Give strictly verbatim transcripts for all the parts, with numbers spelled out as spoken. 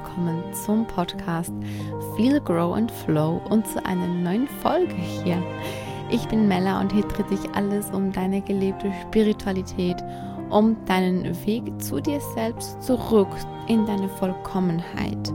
willkommen zum Podcast Feel, Grow and Flow und zu einer neuen Folge hier. Ich bin Mella und hier dreht sich alles um deine gelebte Spiritualität, um deinen Weg zu dir selbst zurück in deine Vollkommenheit.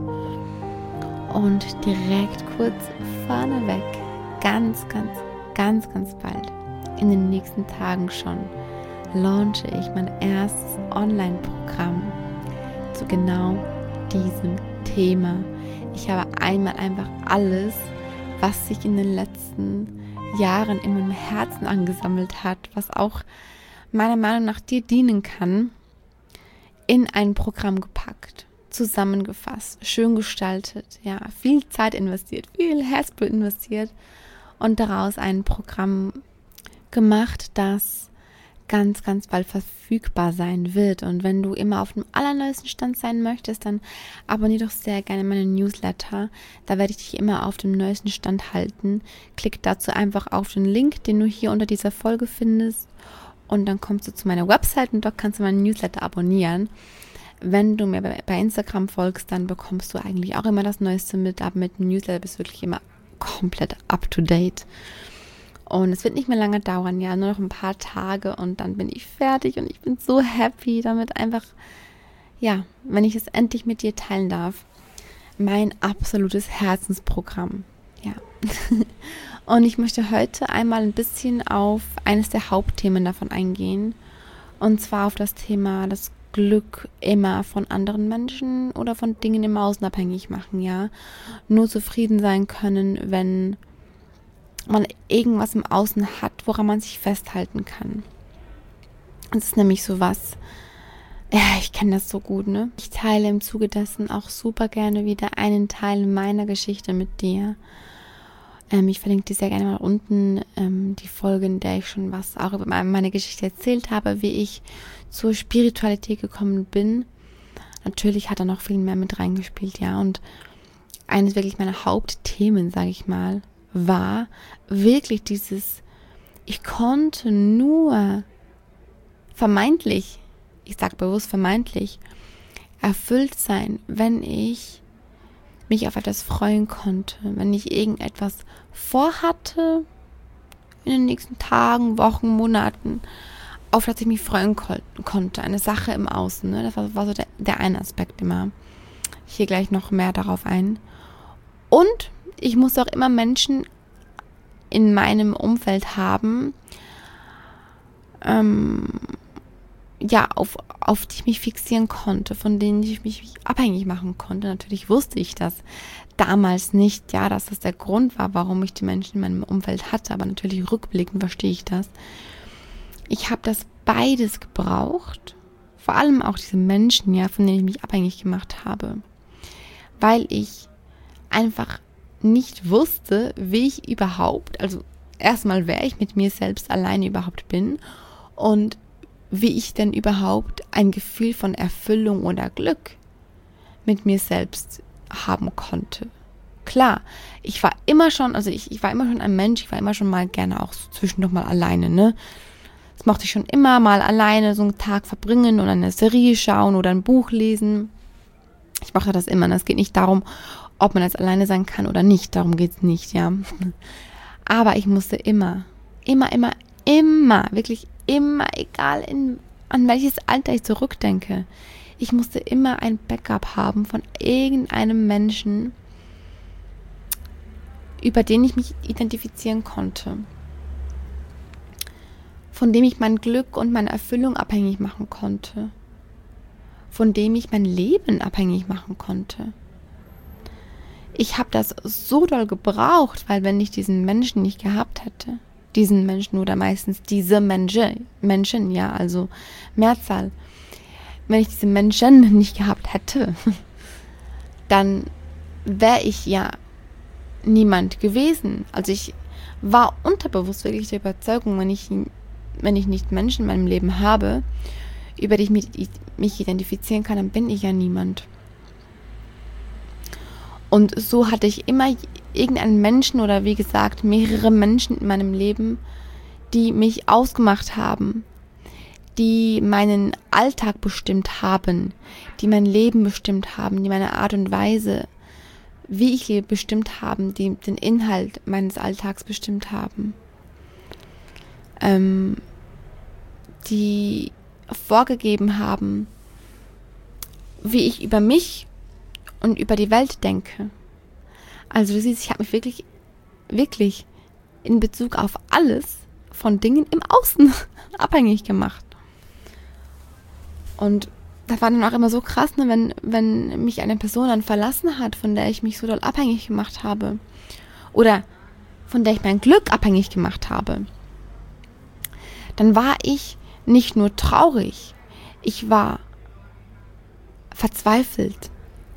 Und direkt kurz vorneweg, ganz, ganz, ganz, ganz bald, in den nächsten Tagen schon, launche ich mein erstes Online-Programm zu genau diesem Thema. Ich habe einmal einfach alles, was sich in den letzten Jahren in meinem Herzen angesammelt hat, was auch meiner Meinung nach dir dienen kann, in ein Programm gepackt, zusammengefasst, schön gestaltet, ja, viel Zeit investiert, viel Herzblut investiert und daraus ein Programm gemacht, das ganz, ganz bald verfügbar sein wird. Und wenn du immer auf dem allerneuesten Stand sein möchtest, dann abonniere doch sehr gerne meinen Newsletter. Da werde ich dich immer auf dem neuesten Stand halten. Klick dazu einfach auf den Link, den du hier unter dieser Folge findest, und dann kommst du zu meiner Website und dort kannst du meinen Newsletter abonnieren. Wenn du mir bei Instagram folgst, dann bekommst du eigentlich auch immer das Neueste mit, aber mit dem Newsletter bist du wirklich immer komplett up to date. Und es wird nicht mehr lange dauern, ja, nur noch ein paar Tage und dann bin ich fertig und ich bin so happy damit, einfach, ja, wenn ich es endlich mit dir teilen darf, mein absolutes Herzensprogramm, ja. Und ich möchte heute einmal ein bisschen auf eines der Hauptthemen davon eingehen, und zwar auf das Thema das Glück immer von anderen Menschen oder von Dingen im Außen abhängig machen, ja. Nur zufrieden sein können, wenn man irgendwas im Außen hat, woran man sich festhalten kann. Das ist nämlich sowas, ja, ich kenne das so gut, ne? Ich teile im Zuge dessen auch super gerne wieder einen Teil meiner Geschichte mit dir. Ähm, ich verlinke dir sehr gerne mal unten ähm, die Folge, in der ich schon was auch über meine Geschichte erzählt habe, wie ich zur Spiritualität gekommen bin. Natürlich hat da noch viel mehr mit reingespielt, ja. Und eines wirklich meiner Hauptthemen, sage ich mal, war wirklich dieses, ich konnte nur vermeintlich, ich sage bewusst vermeintlich, erfüllt sein, wenn ich mich auf etwas freuen konnte, wenn ich irgendetwas vorhatte in den nächsten Tagen, Wochen, Monaten, auf das ich mich freuen ko- konnte, eine Sache im Außen, ne? Das war, war so der, der eine Aspekt immer. Ich gehe gleich noch mehr darauf ein. Und ich muss auch immer Menschen in meinem Umfeld haben, ähm, ja, auf, auf die ich mich fixieren konnte, von denen ich mich abhängig machen konnte. Natürlich wusste ich das damals nicht, ja, dass das der Grund war, warum ich die Menschen in meinem Umfeld hatte, aber natürlich rückblickend verstehe ich das. Ich habe das beides gebraucht, vor allem auch diese Menschen, ja, von denen ich mich abhängig gemacht habe, weil ich einfach nicht wusste, wie ich überhaupt, also erstmal, wer ich mit mir selbst alleine überhaupt bin und wie ich denn überhaupt ein Gefühl von Erfüllung oder Glück mit mir selbst haben konnte. Klar, ich war immer schon, also ich, ich war immer schon ein Mensch, ich war immer schon mal gerne auch so zwischendurch mal alleine, ne? Das mochte ich schon immer mal alleine so einen Tag verbringen oder eine Serie schauen oder ein Buch lesen. Ich mochte das immer, ne? Es geht nicht darum, ob man jetzt alleine sein kann oder nicht, darum geht es nicht, ja. Aber ich musste immer, immer, immer, immer, wirklich immer, egal in, an welches Alter ich zurückdenke, ich musste immer ein Backup haben von irgendeinem Menschen, über den ich mich identifizieren konnte, von dem ich mein Glück und meine Erfüllung abhängig machen konnte, von dem ich mein Leben abhängig machen konnte. Ich habe das so doll gebraucht, weil wenn ich diesen Menschen nicht gehabt hätte, diesen Menschen oder meistens diese Menschen, Menschen, ja, also Mehrzahl, wenn ich diese Menschen nicht gehabt hätte, dann wäre ich ja niemand gewesen. Also ich war unterbewusst wirklich der Überzeugung, wenn ich, wenn ich nicht Menschen in meinem Leben habe, über die ich mich, mich identifizieren kann, dann bin ich ja niemand. Und so hatte ich immer irgendeinen Menschen oder wie gesagt mehrere Menschen in meinem Leben, die mich ausgemacht haben, die meinen Alltag bestimmt haben, die mein Leben bestimmt haben, die meine Art und Weise, wie ich lebe, bestimmt haben, die den Inhalt meines Alltags bestimmt haben, ähm, die vorgegeben haben, wie ich über mich und über die Welt denke. Also du siehst, ich habe mich wirklich, wirklich in Bezug auf alles von Dingen im Außen abhängig gemacht. Und das war dann auch immer so krass, ne, wenn, wenn mich eine Person dann verlassen hat, von der ich mich so doll abhängig gemacht habe. Oder von der ich mein Glück abhängig gemacht habe. Dann war ich nicht nur traurig, ich war verzweifelt.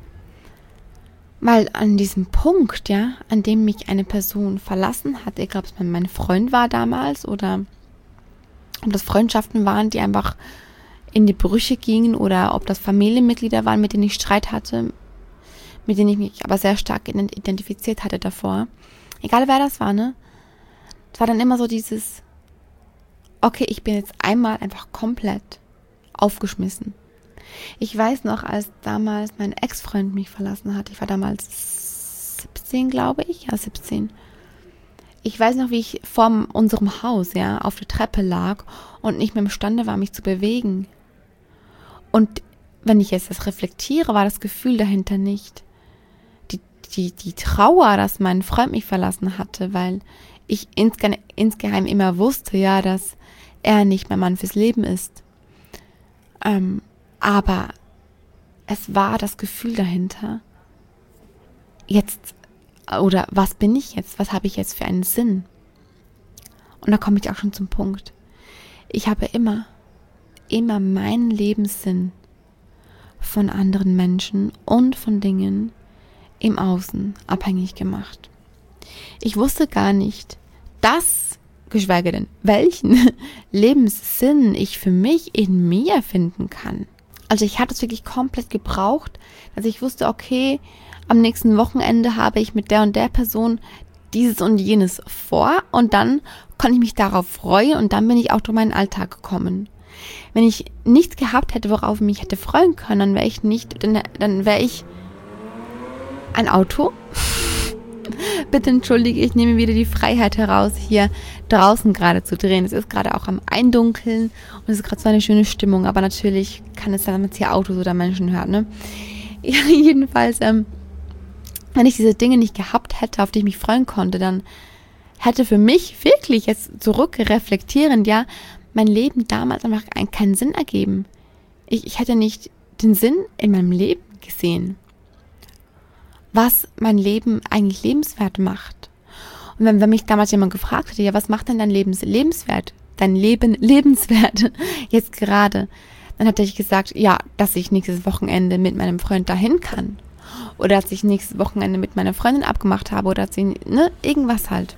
Weil an diesem Punkt, ja, an dem mich eine Person verlassen hat, egal ob es mein Freund war damals oder ob das Freundschaften waren, die einfach in die Brüche gingen oder ob das Familienmitglieder waren, mit denen ich Streit hatte, mit denen ich mich aber sehr stark identifiziert hatte davor. Egal wer das war, ne? Es war dann immer so dieses, okay, ich bin jetzt einmal einfach komplett aufgeschmissen. Ich weiß noch, als damals mein Ex-Freund mich verlassen hat, ich war damals siebzehn, glaube ich, ja siebzehn. Ich weiß noch, wie ich vor unserem Haus, ja, auf der Treppe lag und nicht mehr imstande war, mich zu bewegen. Und wenn ich jetzt das reflektiere, war das Gefühl dahinter nicht die, die, die Trauer, dass mein Freund mich verlassen hatte, weil ich insge- insgeheim immer wusste, ja, dass er nicht mein Mann fürs Leben ist. Ähm, aber es war das Gefühl dahinter, jetzt, oder was bin ich jetzt, was habe ich jetzt für einen Sinn? Und da komme ich auch schon zum Punkt. Ich habe immer, immer meinen Lebenssinn von anderen Menschen und von Dingen im Außen abhängig gemacht. Ich wusste gar nicht, dass, geschweige denn, welchen Lebenssinn ich für mich in mir finden kann. Also ich hatte es wirklich komplett gebraucht, dass ich wusste, okay, am nächsten Wochenende habe ich mit der und der Person dieses und jenes vor und dann konnte ich mich darauf freuen und dann bin ich auch durch meinen Alltag gekommen. Wenn ich nichts gehabt hätte, worauf ich mich hätte freuen können, dann wäre ich nicht, dann, dann wäre ich ein Auto. Bitte entschuldige, ich nehme wieder die Freiheit heraus, hier draußen gerade zu drehen. Es ist gerade auch am Eindunkeln und es ist gerade so eine schöne Stimmung, aber natürlich kann es sein, wenn man jetzt hier Autos oder Menschen hört, ne? Ja, jedenfalls, ähm, wenn ich diese Dinge nicht gehabt hätte, auf die ich mich freuen konnte, dann hätte für mich wirklich jetzt zurückreflektierend, ja, mein Leben damals einfach keinen Sinn ergeben. Ich, ich hätte nicht den Sinn in meinem Leben gesehen, was mein Leben eigentlich lebenswert macht. Und wenn, wenn mich damals jemand gefragt hätte, ja, was macht denn dein Leben lebenswert, dein Leben lebenswert jetzt gerade, dann hätte ich gesagt, ja, dass ich nächstes Wochenende mit meinem Freund dahin kann. Oder dass ich nächstes Wochenende mit meiner Freundin abgemacht habe oder dass ich, ne, irgendwas halt.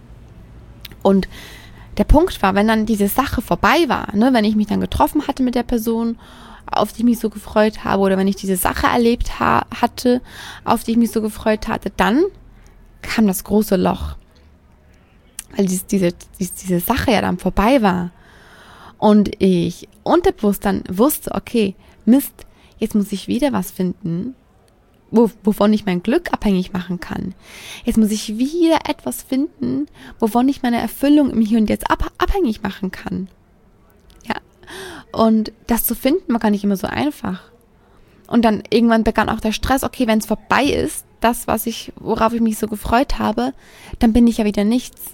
Und der Punkt war, wenn dann diese Sache vorbei war, ne, wenn ich mich dann getroffen hatte mit der Person, auf die ich mich so gefreut habe, oder wenn ich diese Sache erlebt ha- hatte, auf die ich mich so gefreut hatte, dann kam das große Loch. Weil dies, diese, dies, diese Sache ja dann vorbei war. Und ich unterbewusst dann wusste, okay, Mist, jetzt muss ich wieder was finden, wo, wovon ich mein Glück abhängig machen kann. Jetzt muss ich wieder etwas finden, wovon ich meine Erfüllung im Hier und Jetzt ab, abhängig machen kann. Ja. Und das zu finden war gar nicht immer so einfach. Und dann irgendwann begann auch der Stress, okay, wenn es vorbei ist, das, was ich, worauf ich mich so gefreut habe, dann bin ich ja wieder nichts.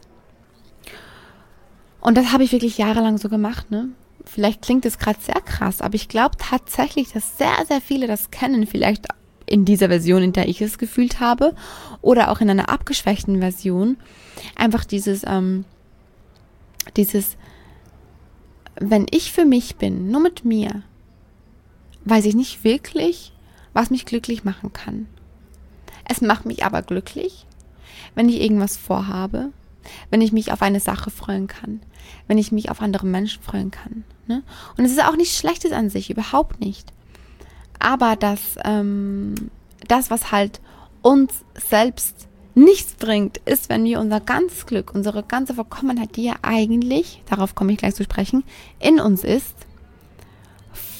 Und das habe ich wirklich jahrelang so gemacht, ne? Vielleicht klingt es gerade sehr krass, aber ich glaube tatsächlich, dass sehr, sehr viele das kennen, vielleicht in dieser Version, in der ich es gefühlt habe, oder auch in einer abgeschwächten Version. Einfach dieses, ähm, dieses, wenn ich für mich bin, nur mit mir, weiß ich nicht wirklich, was mich glücklich machen kann. Es macht mich aber glücklich, wenn ich irgendwas vorhabe, wenn ich mich auf eine Sache freuen kann, wenn ich mich auf andere Menschen freuen kann. Ne? Und es ist auch nichts Schlechtes an sich, überhaupt nicht. Aber das, ähm, das, was halt uns selbst nichts bringt, ist, wenn wir unser ganzes Glück, unsere ganze Vollkommenheit, die ja eigentlich, darauf komme ich gleich zu sprechen, in uns ist,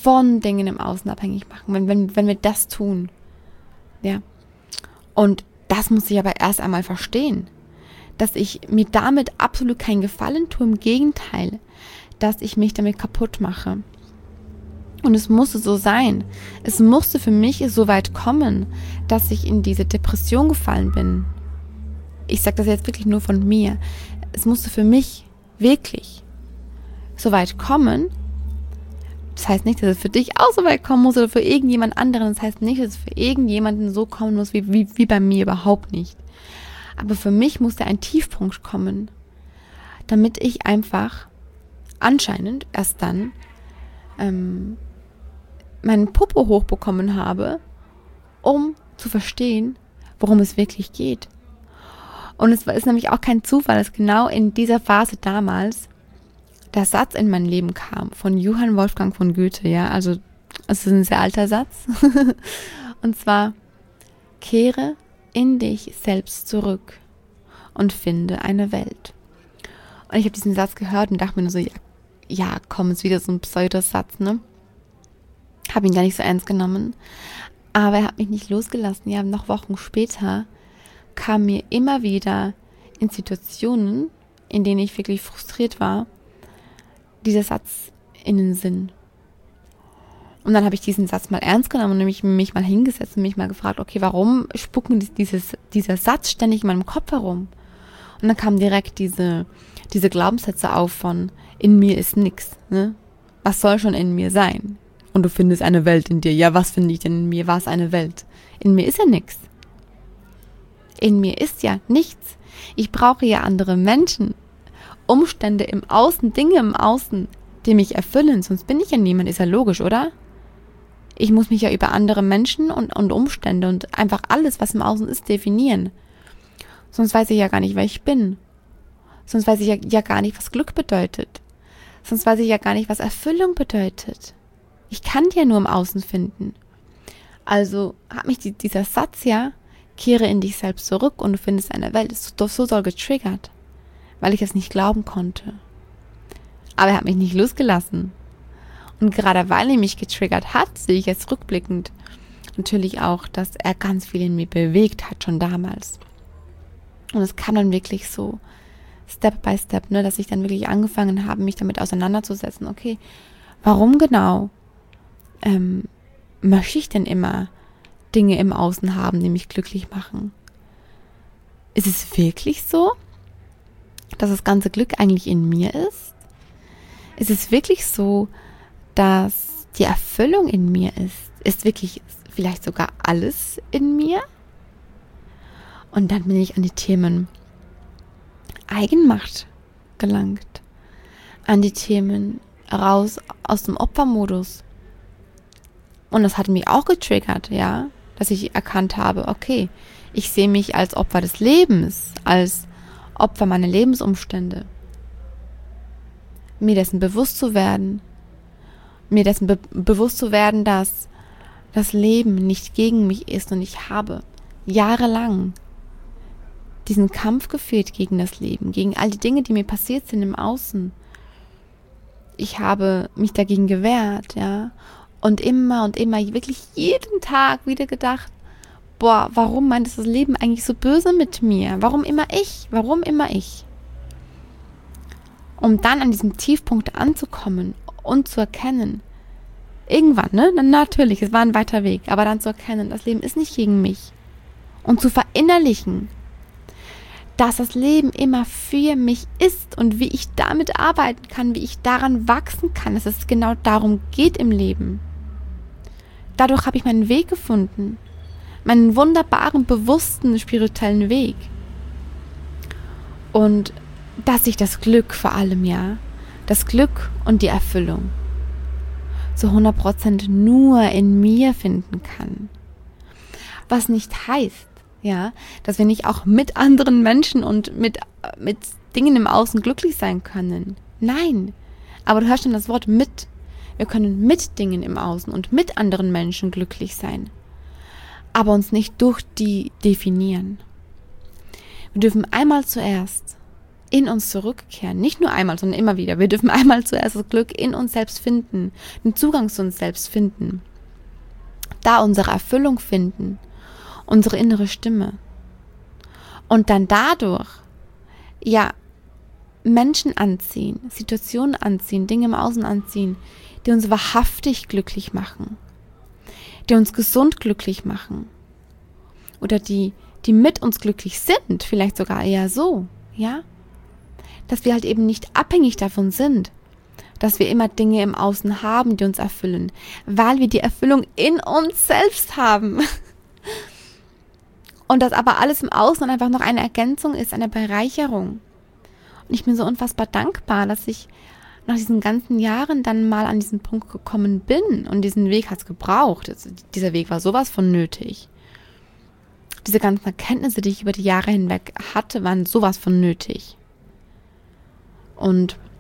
von Dingen im Außen abhängig machen, wenn, wenn, wenn wir das tun. Ja. Und das muss ich aber erst einmal verstehen, dass ich mir damit absolut keinen Gefallen tue, im Gegenteil, dass ich mich damit kaputt mache. Und es musste so sein. Es musste für mich so weit kommen, dass ich in diese Depression gefallen bin. Ich sage das jetzt wirklich nur von mir. Es musste für mich wirklich so weit kommen. Das heißt nicht, dass es für dich auch so weit kommen muss oder für irgendjemand anderen. Das heißt nicht, dass es für irgendjemanden so kommen muss wie, wie, wie bei mir, überhaupt nicht. Aber für mich musste ein Tiefpunkt kommen, damit ich einfach anscheinend erst dann ähm, meinen Popo hochbekommen habe, um zu verstehen, worum es wirklich geht. Und es ist nämlich auch kein Zufall, dass genau in dieser Phase damals der Satz in mein Leben kam von Johann Wolfgang von Goethe, ja, also es ist ein sehr alter Satz. Und zwar: Kehre in dich selbst zurück und finde eine Welt. Und ich habe diesen Satz gehört und dachte mir nur so, ja, ja komm, ist wieder so ein Pseudosatz, ne? Habe ihn gar nicht so ernst genommen. Aber er hat mich nicht losgelassen. Ja, noch Wochen später kam mir immer wieder in Situationen, in denen ich wirklich frustriert war, dieser Satz in den Sinn. Und dann habe ich diesen Satz mal ernst genommen und nämlich mich mal hingesetzt und mich mal gefragt, okay, warum spuckt mir dieses, dieser Satz ständig in meinem Kopf herum? Und dann kamen direkt diese, diese Glaubenssätze auf von, in mir ist nix, ne? Was soll schon in mir sein? Und du findest eine Welt in dir. Ja, was finde ich denn in mir? Was eine Welt? In mir ist ja nichts. In mir ist ja nichts. Ich brauche ja andere Menschen, Umstände im Außen, Dinge im Außen, die mich erfüllen. Sonst bin ich ja niemand. Ist ja logisch, oder? Ich muss mich ja über andere Menschen und, und Umstände und einfach alles, was im Außen ist, definieren. Sonst weiß ich ja gar nicht, wer ich bin. Sonst weiß ich ja, ja gar nicht, was Glück bedeutet. Sonst weiß ich ja gar nicht, was Erfüllung bedeutet. Ich kann die ja nur im Außen finden. Also hat mich die, dieser Satz ja, kehre in dich selbst zurück und du findest eine Welt, so, so doll getriggert, weil ich es nicht glauben konnte. Aber er hat mich nicht losgelassen. Und gerade weil er mich getriggert hat, sehe ich jetzt rückblickend natürlich auch, dass er ganz viel in mir bewegt hat, schon damals. Und es kam dann wirklich so Step by Step, ne, dass ich dann wirklich angefangen habe, mich damit auseinanderzusetzen. Okay, warum genau ähm, möchte ich denn immer Dinge im Außen haben, die mich glücklich machen? Ist es wirklich so, dass das ganze Glück eigentlich in mir ist? Ist es wirklich so, dass die Erfüllung in mir ist? Ist wirklich vielleicht sogar alles in mir? Und dann bin ich an die Themen Eigenmacht gelangt, an die Themen raus aus dem Opfermodus. Und das hat mich auch getriggert, ja, dass ich erkannt habe, okay, ich sehe mich als Opfer des Lebens, als Opfer meiner Lebensumstände. Mir dessen bewusst zu werden, mir dessen be- bewusst zu werden, dass das Leben nicht gegen mich ist und ich habe jahrelang diesen Kampf geführt gegen das Leben, gegen all die Dinge, die mir passiert sind im Außen. Ich habe mich dagegen gewehrt, ja, und immer und immer, wirklich jeden Tag wieder gedacht, boah, warum meint das Leben eigentlich so böse mit mir? Warum immer ich? Warum immer ich? Um dann an diesem Tiefpunkt anzukommen und zu erkennen, irgendwann, ne, natürlich, es war ein weiter Weg, aber dann zu erkennen, das Leben ist nicht gegen mich. Und zu verinnerlichen, dass das Leben immer für mich ist und wie ich damit arbeiten kann, wie ich daran wachsen kann, dass es genau darum geht im Leben. Dadurch habe ich meinen Weg gefunden, meinen wunderbaren, bewussten, spirituellen Weg. Und dass ich das Glück vor allem, ja, das Glück und die Erfüllung zu hundert Prozent nur in mir finden kann. Was nicht heißt, ja, dass wir nicht auch mit anderen Menschen und mit, mit Dingen im Außen glücklich sein können. Nein, aber du hörst schon das Wort mit. Wir können mit Dingen im Außen und mit anderen Menschen glücklich sein, aber uns nicht durch die definieren. Wir dürfen einmal zuerst in uns zurückkehren. Nicht nur einmal, sondern immer wieder. Wir dürfen einmal zuerst das Glück in uns selbst finden, den Zugang zu uns selbst finden, da unsere Erfüllung finden, unsere innere Stimme. Und dann dadurch, ja, Menschen anziehen, Situationen anziehen, Dinge im Außen anziehen, die uns wahrhaftig glücklich machen, die uns gesund glücklich machen oder die, die mit uns glücklich sind, vielleicht sogar eher so, ja, dass wir halt eben nicht abhängig davon sind, dass wir immer Dinge im Außen haben, die uns erfüllen, weil wir die Erfüllung in uns selbst haben. Und dass aber alles im Außen einfach noch eine Ergänzung ist, eine Bereicherung. Und ich bin so unfassbar dankbar, dass ich nach diesen ganzen Jahren dann mal an diesen Punkt gekommen bin. Und diesen Weg hat es gebraucht. Also dieser Weg war sowas von nötig. Diese ganzen Erkenntnisse, die ich über die Jahre hinweg hatte, waren sowas von nötig. Und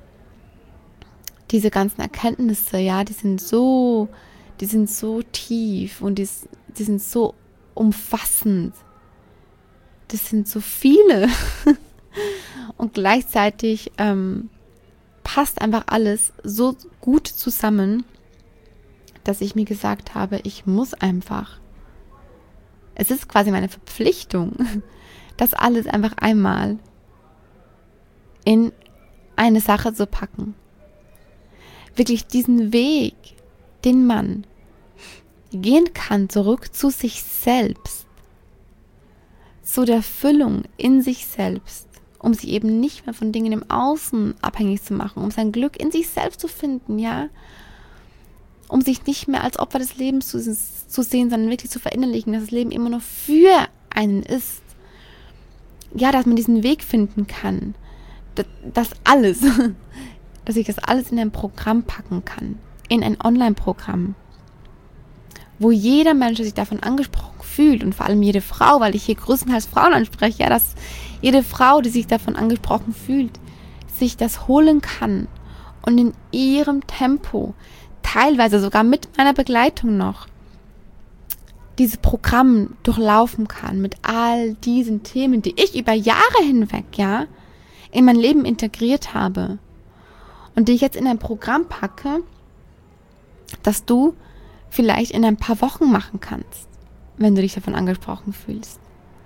diese ganzen Erkenntnisse, ja, die sind so, die sind so tief und die, die sind so umfassend. Das sind so viele. Und gleichzeitig ähm, passt einfach alles so gut zusammen, dass ich mir gesagt habe, ich muss einfach. Es ist quasi meine Verpflichtung, das alles einfach einmal in eine Sache zu packen. Wirklich diesen Weg, den man gehen kann, zurück zu sich selbst, zu der Erfüllung in sich selbst, um sich eben nicht mehr von Dingen im Außen abhängig zu machen, um sein Glück in sich selbst zu finden, ja, um sich nicht mehr als Opfer des Lebens zu, zu sehen, sondern wirklich zu verinnerlichen, dass das Leben immer nur für einen ist. Ja, dass man diesen Weg finden kann, das, das alles, dass ich das alles in ein Programm packen kann, in ein Online-Programm, wo jeder Mensch sich davon angesprochen fühlt und vor allem jede Frau, weil ich hier größtenteils Frauen anspreche, ja, dass jede Frau, die sich davon angesprochen fühlt, sich das holen kann und in ihrem Tempo, teilweise sogar mit meiner Begleitung noch, dieses Programm durchlaufen kann mit all diesen Themen, die ich über Jahre hinweg, ja, in mein Leben integriert habe und die ich jetzt in ein Programm packe, das du vielleicht in ein paar Wochen machen kannst, wenn du dich davon angesprochen fühlst.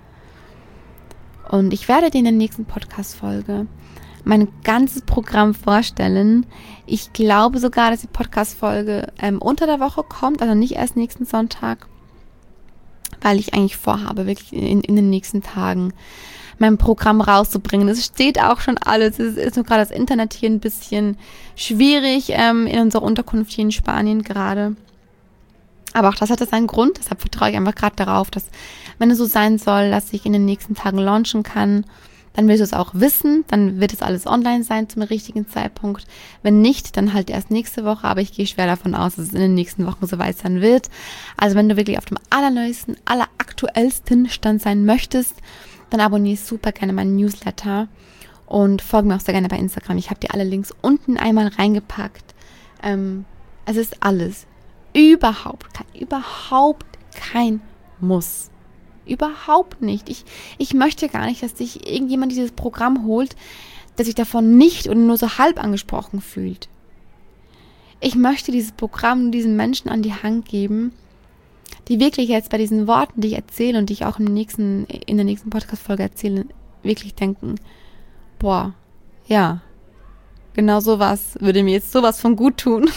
Und ich werde dir in der nächsten Podcast-Folge mein ganzes Programm vorstellen. Ich glaube sogar, dass die Podcast-Folge ähm, unter der Woche kommt, also nicht erst nächsten Sonntag, weil ich eigentlich vorhabe, wirklich in, in den nächsten Tagen mein Programm rauszubringen. Es steht auch schon alles. Es ist nur gerade das Internet hier ein bisschen schwierig ähm, in unserer Unterkunft hier in Spanien gerade. Aber auch das hat seinen Grund. Deshalb vertraue ich einfach gerade darauf, dass, wenn es so sein soll, dass ich in den nächsten Tagen launchen kann, dann wirst du es auch wissen. Dann wird es alles online sein zum richtigen Zeitpunkt. Wenn nicht, dann halt erst nächste Woche. Aber ich gehe schwer davon aus, dass es in den nächsten Wochen soweit sein wird. Also wenn du wirklich auf dem allerneuesten, alleraktuellsten Stand sein möchtest, dann abonniere super gerne meinen Newsletter und folge mir auch sehr gerne bei Instagram. Ich habe dir alle Links unten einmal reingepackt. Ähm, es ist alles. Überhaupt kein, überhaupt kein Muss. Überhaupt nicht. Ich, ich möchte gar nicht, dass sich irgendjemand dieses Programm holt, der sich davon nicht oder nur so halb angesprochen fühlt. Ich möchte dieses Programm diesen Menschen an die Hand geben, die wirklich jetzt bei diesen Worten, die ich erzähle und die ich auch im nächsten, in der nächsten Podcast-Folge erzähle, wirklich denken, boah, ja, genau sowas würde mir jetzt sowas von gut tun.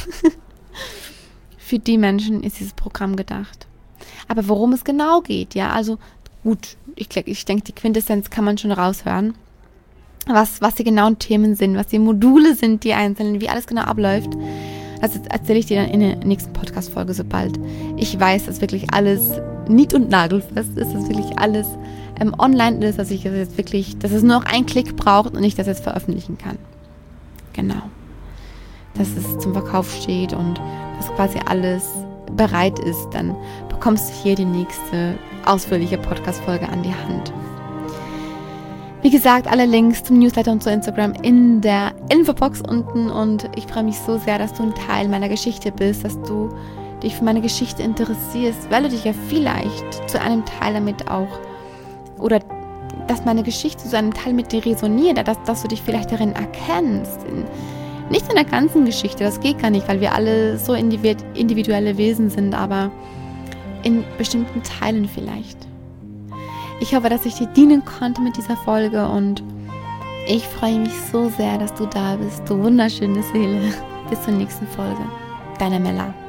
Für die Menschen ist dieses Programm gedacht. Aber worum es genau geht, ja, also gut, ich, ich denke, die Quintessenz kann man schon raushören, was, was die genauen Themen sind, was die Module sind, die einzelnen, wie alles genau abläuft. Das erzähle ich dir dann in der nächsten Podcast-Folge, sobald ich weiß, dass wirklich alles nied- und nagelfest ist, dass wirklich alles ähm, online ist, dass ich das jetzt wirklich, dass es nur noch einen Klick braucht und ich das jetzt veröffentlichen kann. Genau. Dass es zum Verkauf steht und dass quasi alles bereit ist, dann bekommst du hier die nächste ausführliche Podcast-Folge an die Hand. Wie gesagt, alle Links zum Newsletter und zu Instagram in der Infobox unten und ich freue mich so sehr, dass du ein Teil meiner Geschichte bist, dass du dich für meine Geschichte interessierst, weil du dich ja vielleicht zu einem Teil damit auch oder dass meine Geschichte zu einem Teil mit dir resoniert, dass, dass du dich vielleicht darin erkennst. In, nicht in der ganzen Geschichte, das geht gar nicht, weil wir alle so individuelle Wesen sind, aber in bestimmten Teilen vielleicht. Ich hoffe, dass ich dir dienen konnte mit dieser Folge und ich freue mich so sehr, dass du da bist, du wunderschöne Seele. Bis zur nächsten Folge. Deine Mella.